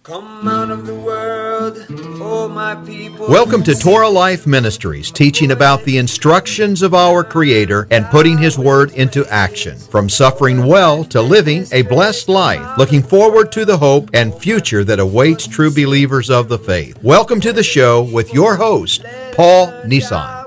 Come out of the world, oh my people. Welcome to Torah Life Ministries, teaching about the instructions of our Creator and putting His Word into action. From suffering well to living a blessed life, looking forward to the hope and future that awaits true believers of the faith. Welcome to the show with your host, Paul Nissan.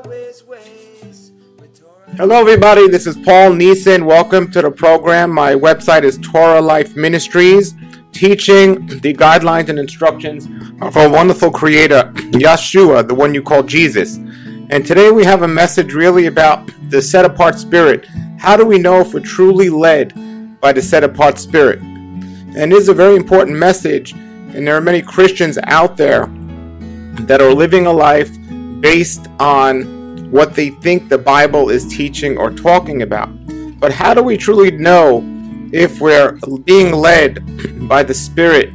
Hello everybody, this is Paul Neeson. Welcome to the program. My website is Torah Life Ministries, teaching the guidelines and instructions of our wonderful Creator, Yeshua, the one you call Jesus. And today we have a message really about the set-apart spirit. How do we know if we're truly led by the set-apart spirit? And it is a very important message, and there are many Christians out there that are living a life based on what they think the Bible is teaching or talking about. But how do we truly know if we're being led by the Spirit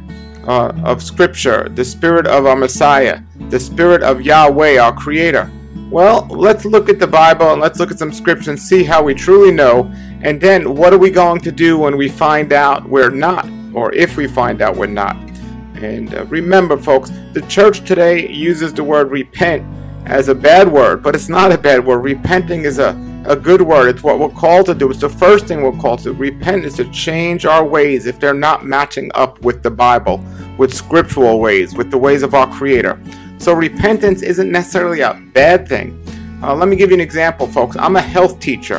of Scripture, the Spirit of our Messiah, the Spirit of Yahweh, our Creator? Well, let's look at the Bible and let's look at some scriptures and see how we truly know. And then what are we going to do when we find out we're not, or if we find out we're not? And remember, folks, the church today uses the word repent as a bad word, but it's not a bad word. Repenting is a good word. It's what we're called to do. It's the first thing we're called to. Repent is to change our ways if they're not matching up with the Bible, with scriptural ways, with the ways of our Creator. So repentance isn't necessarily a bad thing. Let me give you an example, folks. I'm a health teacher,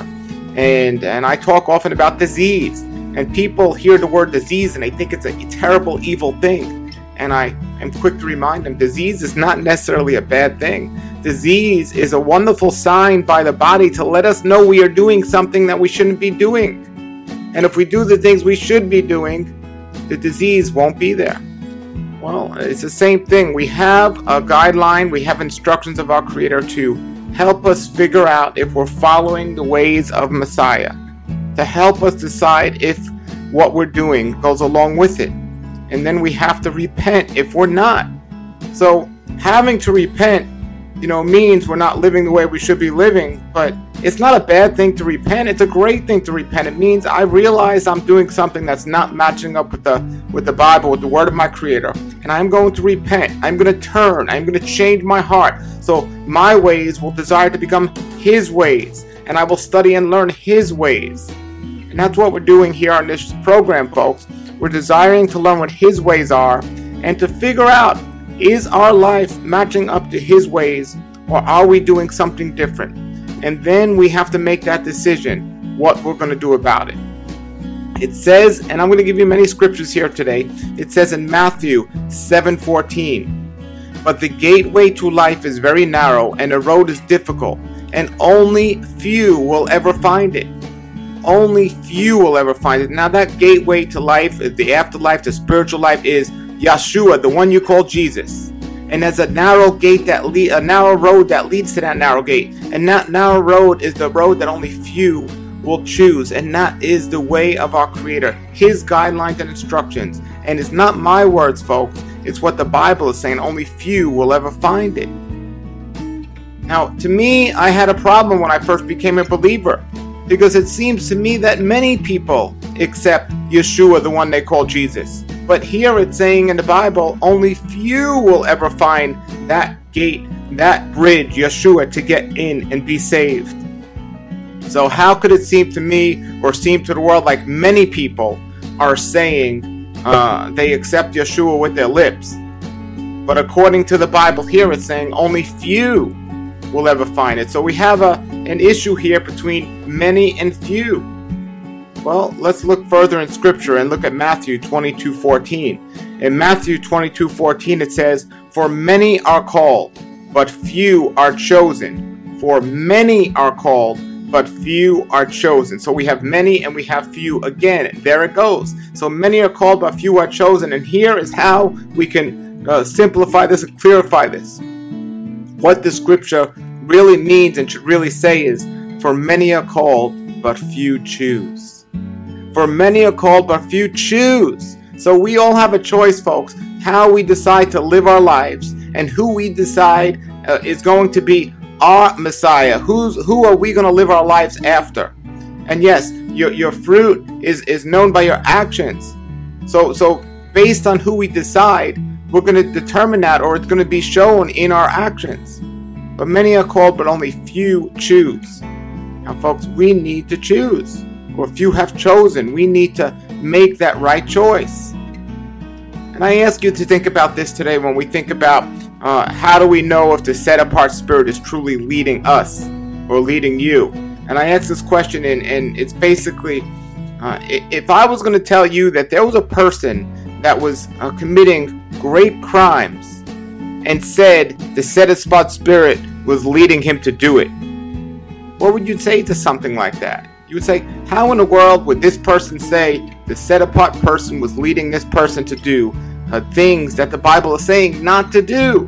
and I talk often about disease. And people hear the word disease and they think it's a terrible, evil thing. And I am quick to remind them, disease is not necessarily a bad thing. Disease is a wonderful sign by the body to let us know we are doing something that we shouldn't be doing. And if we do the things we should be doing, the disease won't be there. Well, it's the same thing. We have a guideline, we have instructions of our Creator to help us figure out if we're following the ways of Messiah, to help us decide if what we're doing goes along with it. And then we have to repent if we're not. So having to repent, means we're not living the way we should be living, but it's not a bad thing to repent. It's a great thing to repent. It means I realize I'm doing something that's not matching up with the Bible, with the word of my Creator, and I'm going to repent. I'm going to turn. I'm going to change my heart. So my ways will desire to become His ways, and I will study and learn His ways. And that's what we're doing here on this program, folks. We're desiring to learn what His ways are and to figure out, is our life matching up to His ways, or are we doing something different? And then we have to make that decision, what we're going to do about it. It says, and I'm going to give you many scriptures here today. It says in Matthew 7:14, but the gateway to life is very narrow and the road is difficult, and only few will ever find it. Only few will ever find it. Now that gateway to life, the afterlife, the spiritual life, is Yeshua, the one you call Jesus. And there's a narrow gate a narrow road that leads to that narrow gate. And that narrow road is the road that only few will choose. And that is the way of our Creator, His guidelines and instructions. And it's not my words, folks. It's what the Bible is saying. Only few will ever find it. Now, to me, I had a problem when I first became a believer, because it seems to me that many people accept Yeshua, the one they call Jesus. But here it's saying in the Bible, only few will ever find that gate, that bridge, Yeshua, to get in and be saved. So how could it seem to me, or seem to the world, like many people are saying they accept Yeshua with their lips? But according to the Bible here, it's saying only few will ever find it. So we have an issue here between many and few. Well, let's look further in Scripture and look at Matthew 22:14. In Matthew 22:14 it says, for many are called, but few are chosen. For many are called, but few are chosen. So we have many and we have few again. There it goes. So many are called, but few are chosen. And here is how we can simplify this and clarify this. What the Scripture really means and should really say is, for many are called, but few choose. For many are called, but few choose. So we all have a choice, folks, how we decide to live our lives and who we decide is going to be our Messiah. Who are we going to live our lives after? And yes, your fruit is known by your actions. So based on who we decide, we're going to determine that, or it's going to be shown in our actions. But many are called, but only few choose. Now, folks, we need to choose. Or few have chosen. We need to make that right choice. And I ask you to think about this today when we think about how do we know if the set-apart spirit is truly leading us or leading you? And I ask this question, and it's basically, if I was going to tell you that there was a person that was committing great crimes and said the set-apart spirit was leading him to do it, what would you say to something like that? You would say, how in the world would this person say the set-apart person was leading this person to do things that the Bible is saying not to do?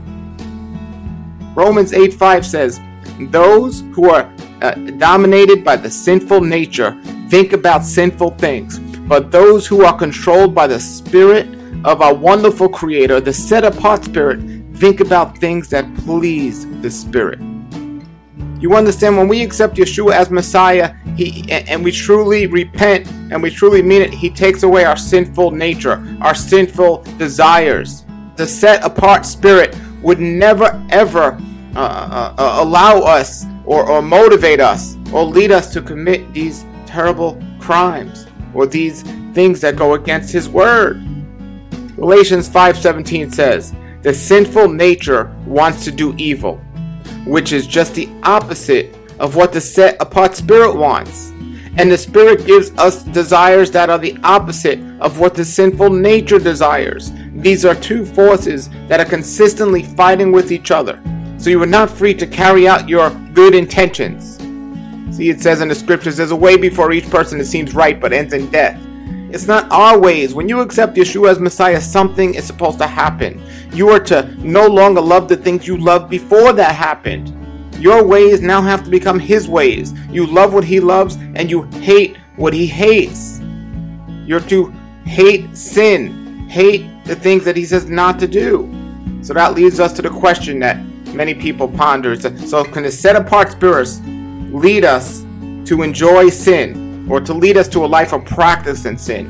Romans 8:5 says, those who are dominated by the sinful nature think about sinful things, but those who are controlled by the Spirit of our wonderful Creator, the set-apart Spirit, think about things that please the Spirit. You understand, when we accept Yeshua as Messiah, and we truly repent and we truly mean it, He takes away our sinful nature, our sinful desires. The set-apart Spirit would never ever allow us or motivate us or lead us to commit these terrible crimes or these things that go against His word. Galatians 5:17 says, the sinful nature wants to do evil, which is just the opposite of what the set-apart Spirit wants. And the Spirit gives us desires that are the opposite of what the sinful nature desires. These are two forces that are consistently fighting with each other. So you are not free to carry out your good intentions. See, it says in the scriptures, there's a way before each person that seems right but ends in death. It's not our ways. When you accept Yeshua as Messiah, something is supposed to happen. You are to no longer love the things you loved before that happened. Your ways now have to become His ways. You love what He loves and you hate what He hates. You're to hate sin, hate the things that He says not to do. So that leads us to the question that many people ponder. So can the set-apart spirits lead us to enjoy sin, or to lead us to a life of practice in sin?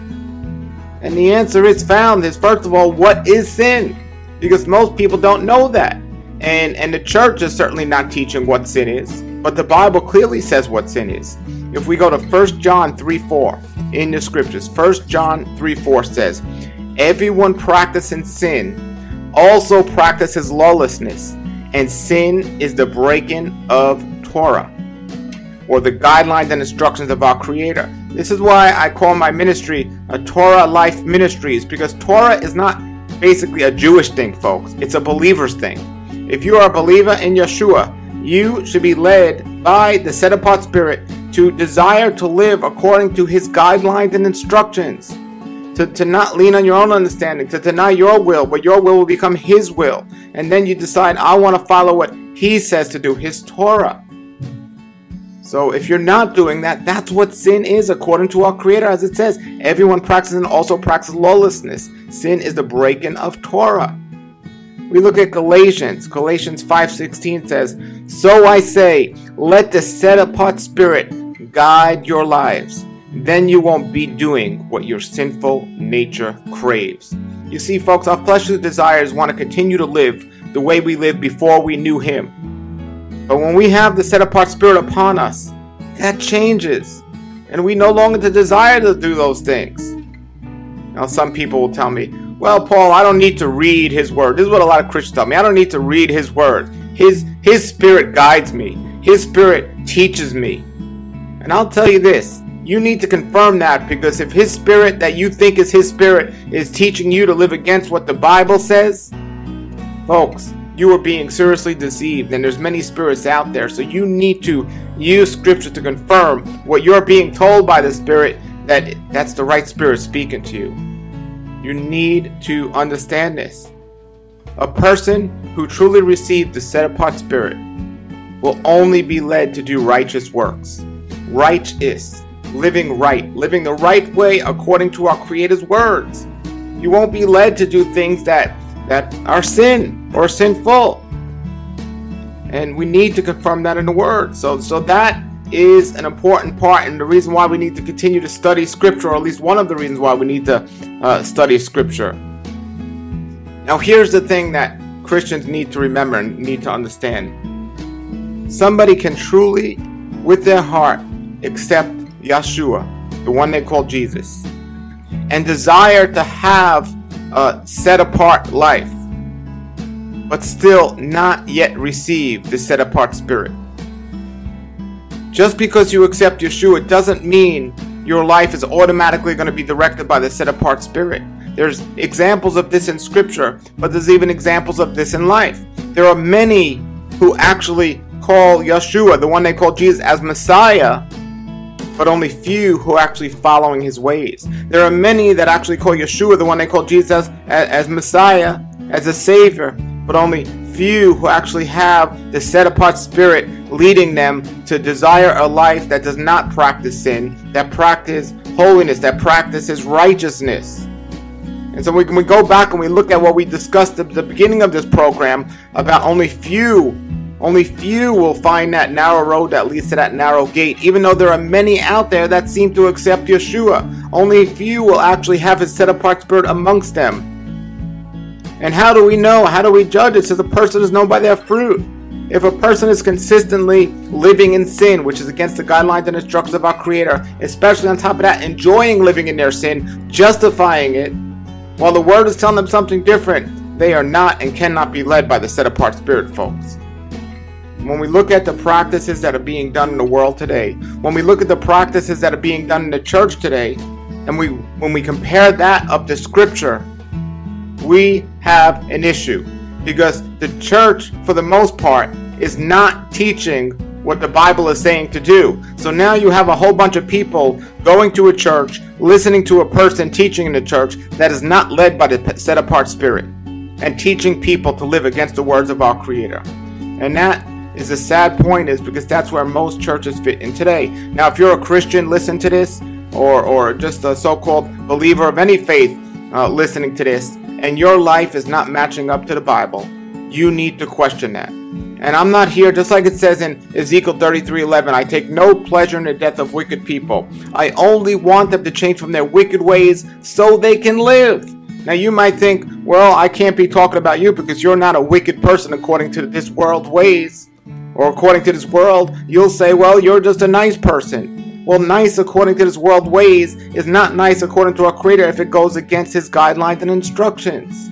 And the answer is found is, first of all, what is sin? Because most people don't know that. And the church is certainly not teaching what sin is. But the Bible clearly says what sin is. If we go to 1 John 3:4 in the scriptures, 1 John 3:4 says, everyone practicing sin also practices lawlessness, and sin is the breaking of Torah, or the guidelines and instructions of our Creator. This is why I call my ministry a Torah Life Ministries, because Torah is not basically a Jewish thing, folks. It's a believer's thing. If you are a believer in Yeshua, you should be led by the set-apart Spirit to desire to live according to His guidelines and instructions, to not lean on your own understanding, to deny your will, but your will become His will. And then you decide, I want to follow what He says to do, His Torah. So if you're not doing that, that's what sin is according to our Creator. As it says, everyone practices and also practices lawlessness. Sin is the breaking of Torah. We look at Galatians 5:16 says, so I say, let the set-apart Spirit guide your lives. Then you won't be doing what your sinful nature craves. You see, folks, our fleshly desires want to continue to live the way we lived before we knew Him. But when we have the set-apart Spirit upon us, that changes. And we no longer desire to do those things. Now, some people will tell me, well, Paul, I don't need to read His Word. This is what a lot of Christians tell me. I don't need to read His Word. His Spirit guides me. His Spirit teaches me. And I'll tell you this. You need to confirm that, because if His Spirit that you think is His Spirit is teaching you to live against what the Bible says, folks, you are being seriously deceived, and there's many spirits out there. So you need to use Scripture to confirm what you're being told by the Spirit, that's the right Spirit speaking to you. You need to understand this. A person who truly received the set-apart Spirit will only be led to do righteous works. Righteous, living right, living the right way according to our Creator's words. You won't be led to do things that are sin or sinful. And we need to confirm that in the Word. So that is an important part, and the reason why we need to continue to study Scripture, or at least one of the reasons why we need to study Scripture. Now, here's the thing that Christians need to remember and need to understand. Somebody can truly, with their heart, accept Yeshua, the one they call Jesus, and desire to have a set-apart life, but still not yet receive the set-apart spirit. Just because you accept Yeshua doesn't mean your life is automatically going to be directed by the set-apart spirit. There's examples of this in Scripture, but there's even examples of this in life. There are many who actually call Yeshua, the one they call Jesus, as Messiah, but only few who are actually following his ways. There are many that actually call Yeshua, the one they call Jesus, as Messiah, as a Savior, but only few who actually have the set-apart spirit leading them to desire a life that does not practice sin, that practices holiness, that practices righteousness. And so we go back and we look at what we discussed at the beginning of this program about only few will find that narrow road that leads to that narrow gate. Even though there are many out there that seem to accept Yeshua, only few will actually have his set-apart spirit amongst them. And how do we know? How do we judge? It says a person is known by their fruit. If a person is consistently living in sin, which is against the guidelines and instructions of our Creator, especially on top of that, enjoying living in their sin, justifying it, while the Word is telling them something different, they are not and cannot be led by the set-apart spirit, folks. When we look at the practices that are being done in the world today, when we look at the practices that are being done in the church today, and when we compare that up to Scripture, we have an issue. Because the church, for the most part, is not teaching what the Bible is saying to do. So now you have a whole bunch of people going to a church, listening to a person teaching in the church that is not led by the set-apart spirit, and teaching people to live against the words of our Creator. And that is a sad point, is because that's where most churches fit in today. Now, if you're a Christian, listen to this, or just a so-called believer of any faith listening to this, and your life is not matching up to the Bible, you need to question that. And I'm not here, just like it says in Ezekiel 33:11, I take no pleasure in the death of wicked people. I only want them to change from their wicked ways so they can live. Now you might think, well, I can't be talking about you because you're not a wicked person according to this world's ways. Or according to this world, you'll say, well, you're just a nice person. Well, nice according to this world's ways is not nice according to our Creator if it goes against his guidelines and instructions.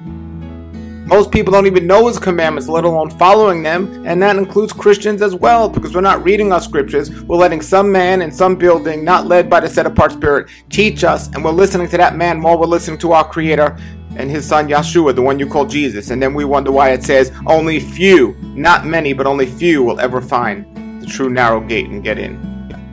Most people don't even know his commandments, let alone following them, and that includes Christians as well, because we're not reading our scriptures. We're letting some man in some building, not led by the set-apart spirit, teach us, and we're listening to that man more we're listening to our Creator and his son Yeshua, the one you call Jesus. And then we wonder why it says only few, not many, but only few will ever find the true narrow gate and get in.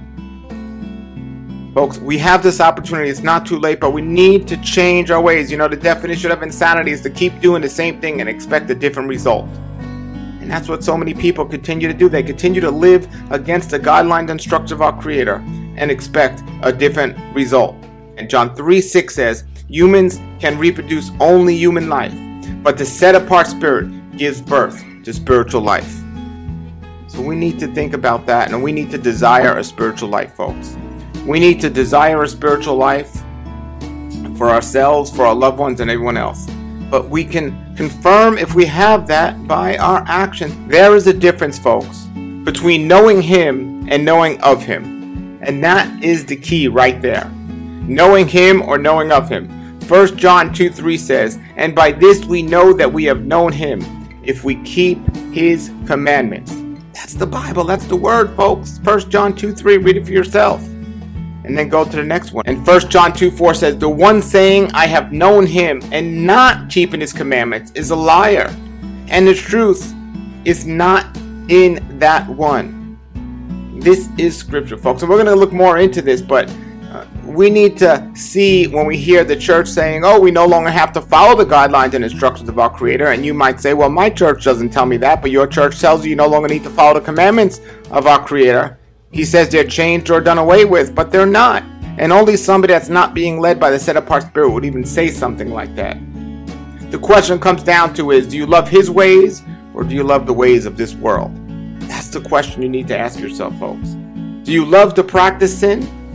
Folks, we have this opportunity. It's not too late, but we need to change our ways. You know, the definition of insanity is to keep doing the same thing and expect a different result. And that's what so many people continue to do. They continue to live against the guidelines and instructions of our Creator and expect a different result. And John 3:6 says, humans can reproduce only human life, but the set-apart spirit gives birth to spiritual life. So we need to think about that, and we need to desire a spiritual life, folks. We need to desire a spiritual life for ourselves, for our loved ones, and everyone else. But we can confirm if we have that by our actions. There is a difference, folks, between knowing Him and knowing of Him. And that is the key right there. Knowing Him or knowing of Him. 1 John 2:3 says, and by this we know that we have known Him, if we keep His commandments. That's the Bible. That's the Word, folks. 1 John 2:3. Read it for yourself. And then go to the next one. And 1 John 2:4 says, the one saying, I have known Him, and not keeping His commandments is a liar. And the truth is not in that one. This is Scripture, folks. And we're going to look more into this, but we need to see when we hear the church saying, oh, we no longer have to follow the guidelines and instructions of our Creator. And you might say, well, my church doesn't tell me that, but your church tells you you no longer need to follow the commandments of our Creator. He says they're changed or done away with, but they're not. And only somebody that's not being led by the set-apart spirit would even say something like that. The question comes down to is, do you love His ways or do you love the ways of this world? That's the question you need to ask yourself, folks. Do you love to practice sin?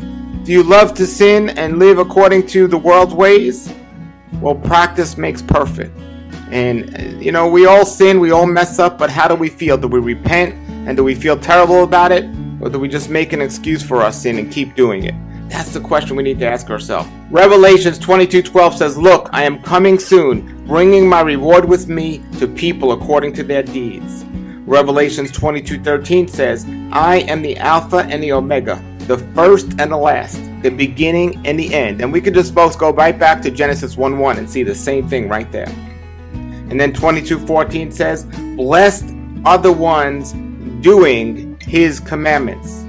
Do you love to sin and live according to the world's ways? Well, practice makes perfect. And, we all sin, we all mess up, but how do we feel? Do we repent and do we feel terrible about it? Or do we just make an excuse for our sin and keep doing it? That's the question we need to ask ourselves. Revelations 22:12 says, "Look, I am coming soon, bringing my reward with me to people according to their deeds." Revelations 22:13 says, "I am the Alpha and the Omega, the first and the last, the beginning and the end." And we could just both go right back to Genesis 1:1 and see the same thing right there. And then 22:14 says, "Blessed are the ones doing his commandments.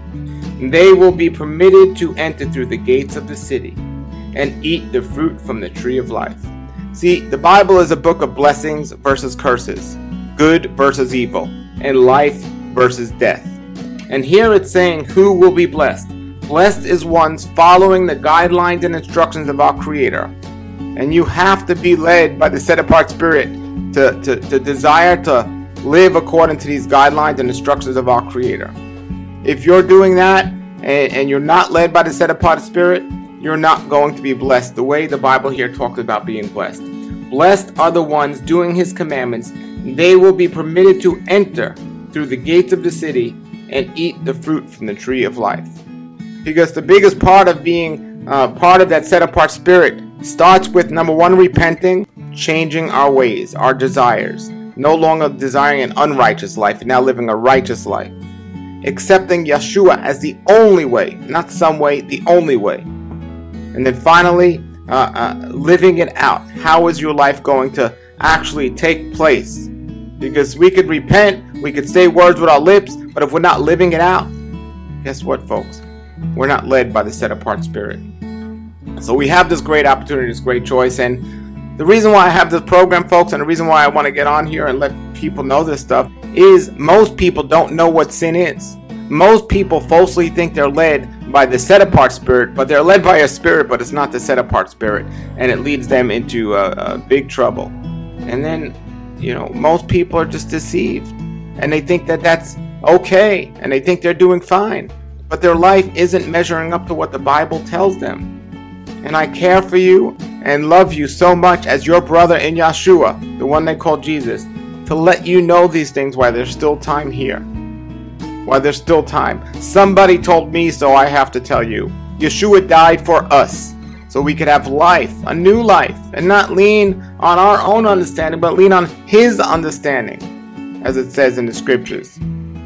They will be permitted to enter through the gates of the city and eat the fruit from the tree of life." See, the Bible is a book of blessings versus curses, good versus evil, and life versus death. And here it's saying who will be blessed. Blessed is ones following the guidelines and instructions of our Creator. And you have to be led by the set-apart Spirit to desire to live according to these guidelines and instructions of our Creator. If you're doing that and you're not led by the set-apart Spirit, you're not going to be blessed the way the Bible here talks about being blessed. Blessed are the ones doing his commandments. They will be permitted to enter through the gates of the city and eat the fruit from the tree of life. Because the biggest part of being part of that set-apart Spirit starts with, number one, repenting, changing our ways, our desires. No longer desiring an unrighteous life, and now living a righteous life. Accepting Yeshua as the only way, not some way, the only way. And then finally, living it out. How is your life going to actually take place? Because we could repent, we could say words with our lips, but if we're not living it out, guess what, folks? We're not led by the set-apart Spirit. So we have this great opportunity, this great choice, and the reason why I have this program, folks, and the reason why I want to get on here and let people know this stuff is most people don't know what sin is. Most people falsely think they're led by the set-apart Spirit, but they're led by a spirit, but it's not the set-apart Spirit, and it leads them into big trouble. And then, most people are just deceived, and they think that that's okay, and they think they're doing fine, but their life isn't measuring up to what the Bible tells them. And I care for you and love you so much as your brother in Yeshua, the one they call Jesus, to let you know these things while there's still time here. While there's still time. Somebody told me, so I have to tell you. Yeshua died for us, so we could have life, a new life, and not lean on our own understanding, but lean on His understanding, as it says in the scriptures.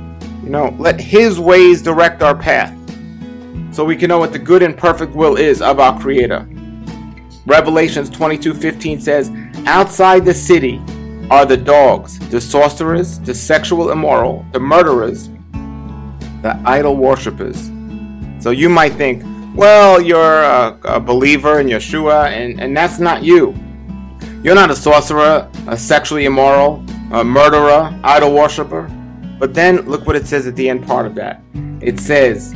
Let His ways direct our path, so we can know what the good and perfect will is of our Creator. Revelations 22:15 says, "Outside the city are the dogs, the sorcerers, the sexual immoral, the murderers, the idol worshippers." So you might think, well, you're a believer in Yeshua, and that's not you. You're not a sorcerer, a sexually immoral, a murderer, idol worshipper. But then look what it says at the end part of that. It says,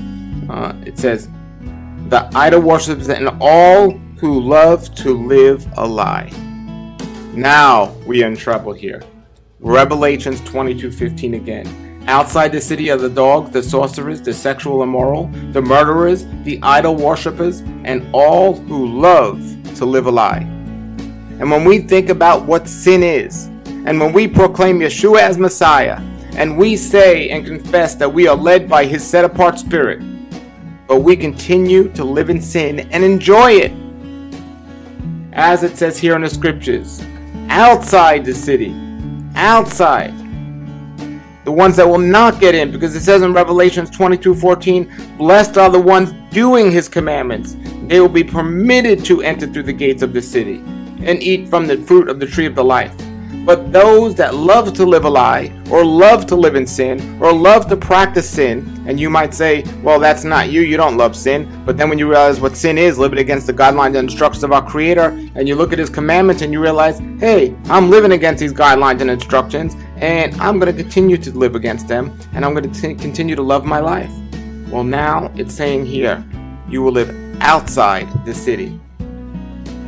the idol worshippers and all who love to live a lie. Now we are in trouble here. Revelations 22:15 again. "Outside the city are the dogs, the sorcerers, the sexual immoral, the murderers, the idol worshippers, and all who love to live a lie." And when we think about what sin is, and when we proclaim Yeshua as Messiah, and we say and confess that we are led by His set-apart Spirit, but we continue to live in sin and enjoy it, as it says here in the scriptures, outside the city, outside, the ones that will not get in, because it says in Revelations 22:14, "Blessed are the ones doing His commandments. They will be permitted to enter through the gates of the city and eat from the fruit of the tree of the life. But those that love to live a lie, or love to live in sin, or love to practice sin," and you might say, well, that's not you don't love sin. But then when you realize what sin is, living against the guidelines and instructions of our Creator, and you look at His commandments and you realize, hey, I'm living against these guidelines and instructions, and I'm going to continue to live against them, and I'm going to continue to love my life. Well, now it's saying here, you will live outside the city,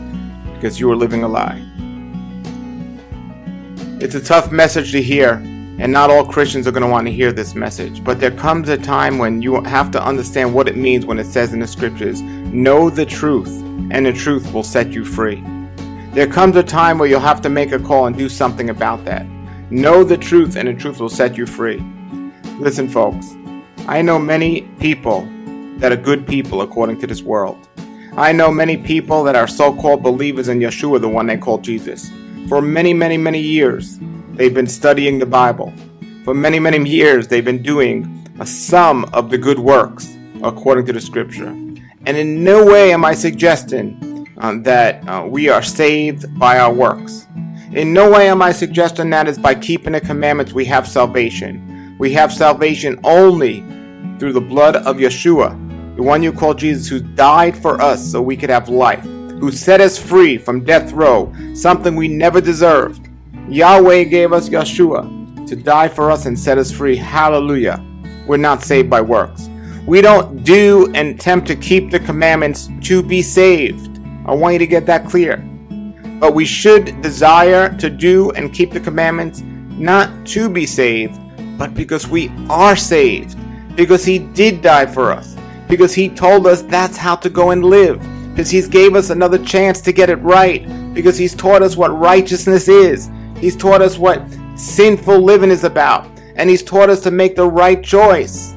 because you are living a lie. It's a tough message to hear, And not all Christians are going to want to hear this message. But there comes a time when you have to understand what it means when it says in the scriptures, know the truth, and the truth will set you free. There comes a time where you'll have to make a call and do something about that. Know the truth, and the truth will set you free. Listen, folks, I know many people that are good people according to this world. I know many people that are so-called believers in Yeshua, the one they call Jesus. For many, many, many years, they've been studying the Bible. For many, many years, they've been doing a sum of the good works according to the scripture. And in no way am I suggesting that we are saved by our works. In no way am I suggesting that is by keeping the commandments we have salvation. We have salvation only through the blood of Yeshua, the one you call Jesus, who died for us so we could have life, who set us free from death row, something we never deserved. Yahweh gave us Yeshua to die for us and set us free. Hallelujah. We're not saved by works. We don't do and attempt to keep the commandments to be saved. I want you to get that clear. But we should desire to do and keep the commandments not to be saved, but because we are saved. Because He did die for us. Because He told us that's how to go and live. Because He's gave us another chance to get it right. Because He's taught us what righteousness is. He's taught us what sinful living is about. And He's taught us to make the right choice.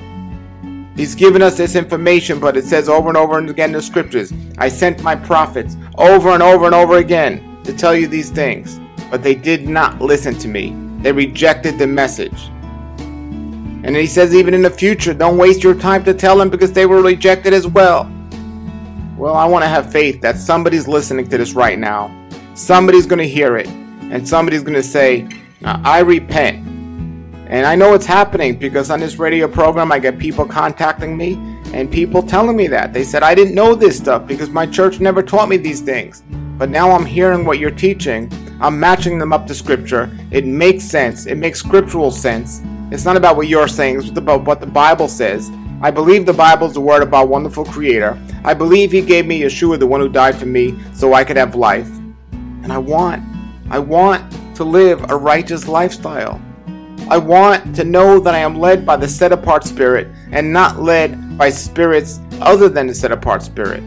He's given us this information, but it says over and over and again in the scriptures, I sent my prophets over and over and over again to tell you these things. But they did not listen to me. They rejected the message. And He says even in the future, don't waste your time to tell them because they were rejected as well. Well, I want to have faith that somebody's listening to this right now. Somebody's going to hear it. And somebody's going to say, I repent. And I know it's happening because on this radio program, I get people contacting me and people telling me that. They said, I didn't know this stuff because my church never taught me these things. But now I'm hearing what you're teaching. I'm matching them up to scripture. It makes sense. It makes scriptural sense. It's not about what you're saying. It's about what the Bible says. I believe the Bible is the word of our wonderful Creator. I believe He gave me Yeshua, the one who died for me, so I could have life. And I want to live a righteous lifestyle. I want to know that I am led by the set-apart Spirit and not led by spirits other than the set-apart Spirit.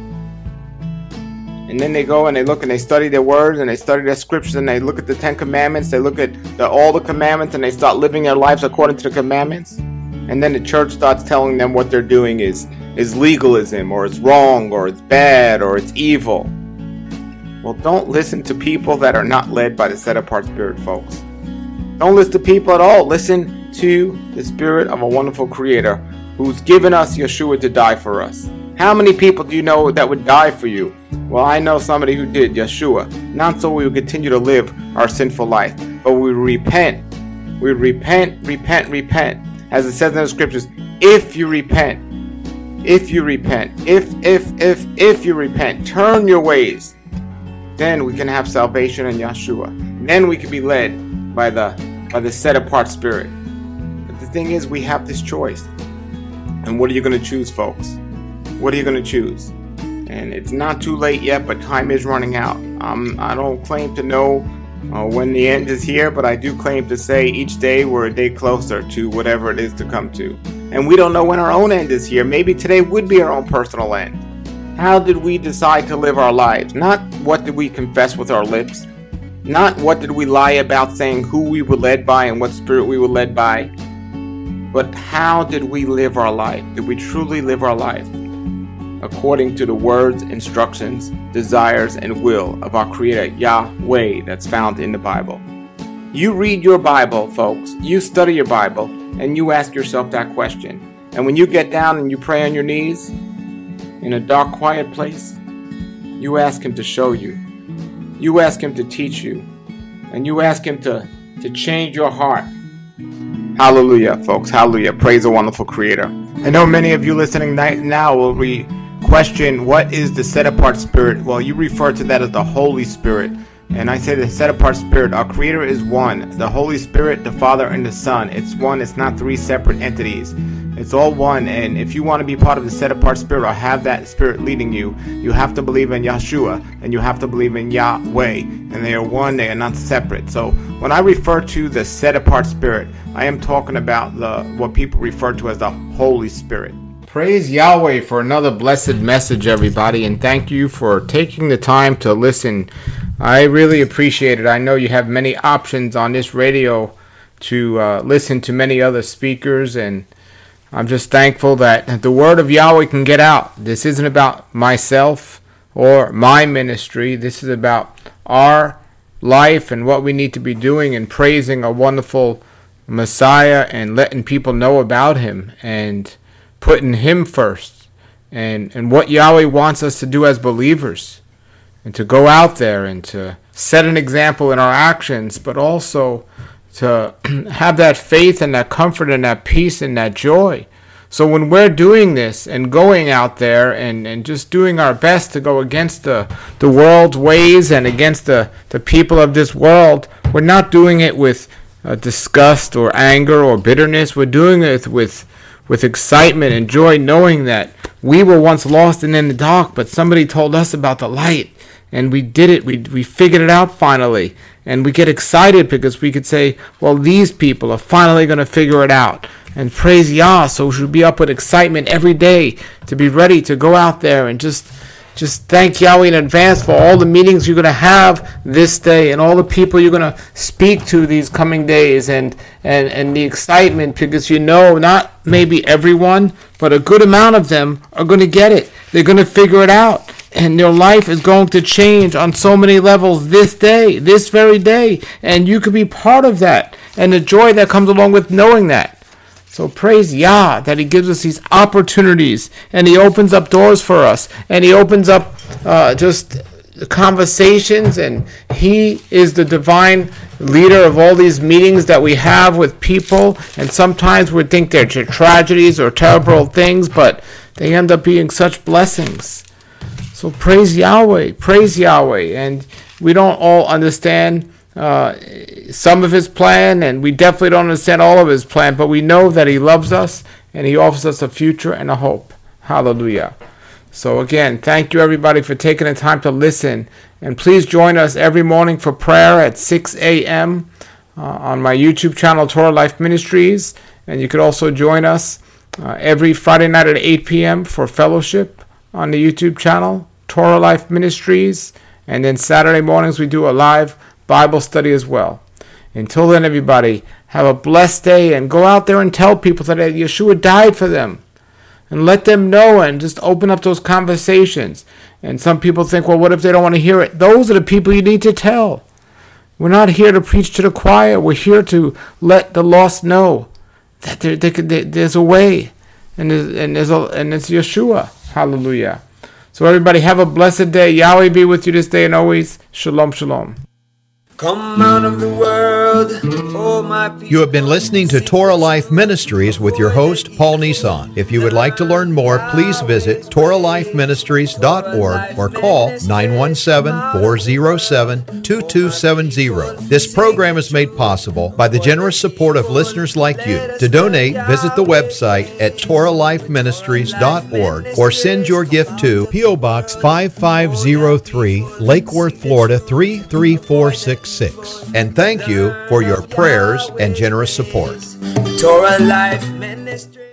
And then they go and they look and they study their words and they study their scriptures and they look at the 10 commandments. They look at all the commandments and they start living their lives according to the commandments. And then the church starts telling them what they're doing is legalism, or it's wrong, or it's bad, or it's evil. Well, don't listen to people that are not led by the set-apart Spirit, folks. Don't listen to people at all. Listen to the Spirit of a wonderful Creator who's given us Yeshua to die for us. How many people do you know that would die for you? Well, I know somebody who did, Yeshua. Not so we will continue to live our sinful life, but we repent. We repent. As it says in the scriptures, if you repent, if you repent, if you repent, turn your ways, then we can have salvation in Yeshua. Then we can be led by the set-apart Spirit. But the thing is, we have this choice. And what are you going to choose, folks? What are you going to choose? And it's not too late yet, but time is running out. I don't claim to know when the end is here, but I do claim to say each day we're a day closer to whatever it is to come to. And we don't know when our own end is here. Maybe today would be our own personal end. How did we decide to live our lives? Not what did we confess with our lips. Not what did we lie about saying who we were led by and what spirit we were led by. But how did we live our life? Did we truly live our life according to the words, instructions, desires, and will of our Creator, Yahweh, that's found in the Bible? You read your Bible, folks. You study your Bible, and you ask yourself that question. And when you get down and you pray on your knees in a dark, quiet place, you ask Him to show you. You ask Him to teach you. And you ask Him to change your heart. Hallelujah, folks. Hallelujah. Praise the wonderful Creator. I know many of you listening now will question, what is the set-apart Spirit? Well, you refer to that as the Holy Spirit. And I say the set-apart Spirit. Our Creator is one. The Holy Spirit, the Father, and the Son. It's one. It's not three separate entities. It's all one. And if you want to be part of the set apart spirit or have that spirit leading you, you have to believe in Yeshua and you have to believe in Yahweh. And they are one, they are not separate. So when I refer to the set apart spirit, I am talking about what people refer to as the Holy Spirit. Praise Yahweh for another blessed message, everybody, and thank you for taking the time to listen. I really appreciate it. I know you have many options on this radio to listen to many other speakers, and I'm just thankful that the word of Yahweh can get out. This isn't about myself or my ministry. This is about our life and what we need to be doing and praising a wonderful Messiah and letting people know about him and putting him first and what Yahweh wants us to do as believers, and to go out there and to set an example in our actions, but also to have that faith and that comfort and that peace and that joy. So when we're doing this and going out there and just doing our best to go against the world's ways and against the people of this world, we're not doing it with disgust or anger or bitterness. We're doing it with excitement and joy, knowing that we were once lost and in the dark, but somebody told us about the light, and we did it. We figured it out finally, and we get excited because we could say, well, these people are finally going to figure it out. And praise Yah. So we should be up with excitement every day to be ready to go out there and just thank Yahweh in advance for all the meetings you're going to have this day and all the people you're going to speak to these coming days and the excitement, because you know not maybe everyone, but a good amount of them are going to get it. They're going to figure it out. And their life is going to change on so many levels this day, this very day. And you could be part of that and the joy that comes along with knowing that. So praise Yah that he gives us these opportunities and he opens up doors for us and he opens up just conversations, and he is the divine leader of all these meetings that we have with people. And sometimes we think they're tragedies or terrible things, but they end up being such blessings. So praise Yahweh, and we don't all understand some of his plan, and we definitely don't understand all of his plan, but we know that he loves us and he offers us a future and a hope. Hallelujah. So again, thank you everybody for taking the time to listen, and please join us every morning for prayer at 6 a.m. On my YouTube channel, Torah Life Ministries, and you could also join us every Friday night at 8 p.m. for fellowship on the YouTube channel, Torah Life Ministries, and then Saturday mornings we do a live Bible study as well. Until then, everybody, have a blessed day and go out there and tell people that Yeshua died for them and let them know, and just open up those conversations. And some people think, well, what if they don't want to hear it? Those are the people you need to tell. We're not here to preach to the choir. We're here to let the lost know that there's a way, and it's Yeshua. Hallelujah. So everybody, have a blessed day. Yahweh be with you this day and always. Shalom, shalom. Come out of the world, oh my people. You have been listening to Torah Life Ministries with your host, Paul Nissan. If you would like to learn more, please visit TorahLifeMinistries.org or call 917-407-2270. This program is made possible by the generous support of listeners like you. To donate, visit the website at TorahLifeMinistries.org or send your gift to P.O. Box 5503, Lake Worth, Florida 33466. And thank you for your prayers and generous support. Torah Life Ministry.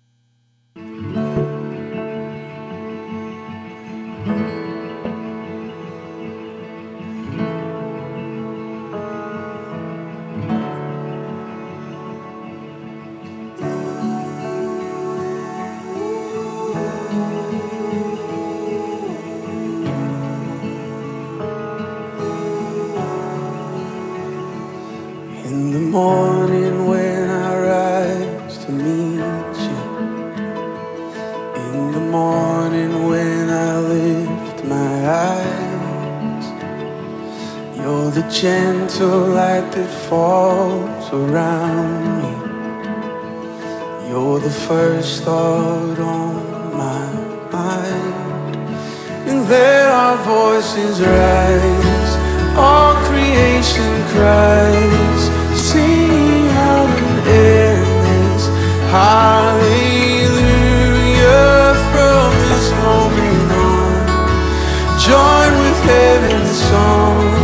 In the morning when I rise to meet you, in the morning when I lift my eyes, you're the gentle light that falls around me. You're the first thought on my mind. And there our voices rise, all creation cries, singing out in endless hallelujah. join with heaven's song.